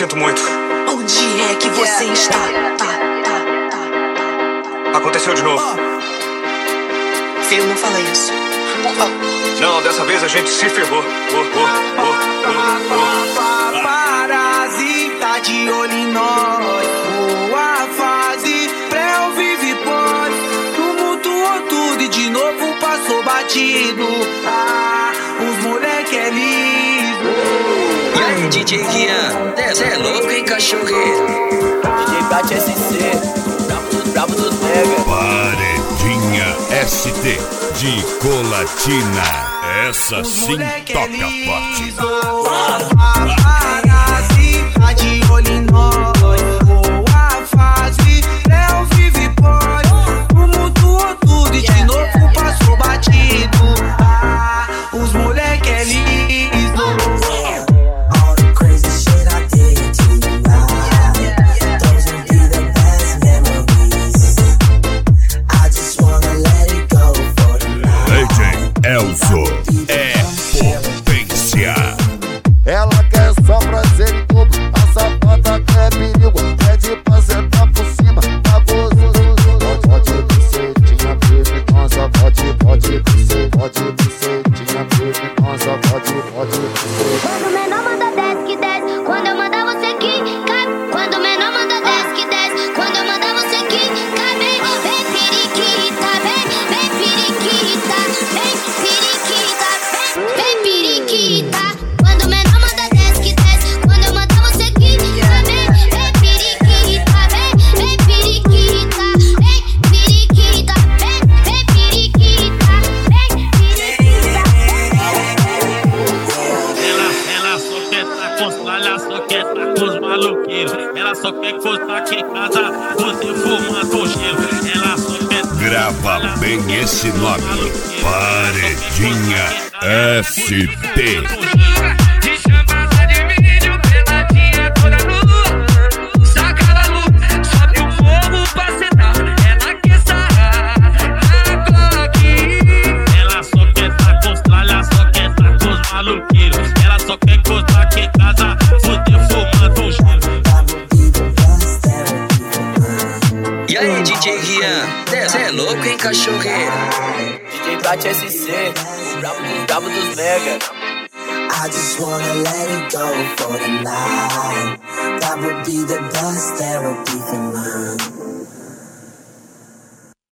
sinto muito. Onde é que você está? Aconteceu de novo. Filho, não fala isso. Não, dessa vez a gente se ferrou. Paparazzi tá de olho em nós. Boa fase, pré vive pós. Tumultuou tudo e de novo passou batido. Os moleque é liso. E aí, DJ Rian, cê é louco, hein, cachorreiro? DJ Bate SC, brabo dos mega. Paredinha ST de Colatina. Essa sim toca forte. Paparazzi tá de olho em nós. Boa fase, Léo vive pós. Tumultuou tudo e de novo passou batido. Os moleque é liso. Elzo é potência. Ela quer só prazer em tudo. A safada quer perigo. Pede pra sentar por cima. Tá gostoso. Pode bucetinha criminosa. Pode bucetinha criminosa. Pode bucetinha. Quando o menor manda desce que desce. Quando eu mandar você quica. Quando o menor manda desce que desce. Quando eu mandar você quica. Vem periquita. Vem periquita. Vem periquita. Quando o menor manda desce que desce. Quando eu mandar você quica. Vem periquita. Vem periquita. Vem periquita. Vem periquita. Ela só quer tá com os ela só quer tá com os maloqueiros. Ela só quer que você tá aqui em casa, você fumando gelo. Ela só quer. Grava bem esse nome. Paredinha ST. Te chamada de vídeo, peladinha toda nua. Saca da luz, sobe o fogo pra sentar. Ela quer sarrar na Glock. Ela só quer tá com os ela só quer tá com os maluqueiros. Ela só quer gostar aqui em casa, fuder fumando gelo. E aí, DJ Rian, cê é louco, hein, cachorreiro? DJ Bate SC, brabo dos mega. I just wanna let it go for the night. That would be the best therapy for me.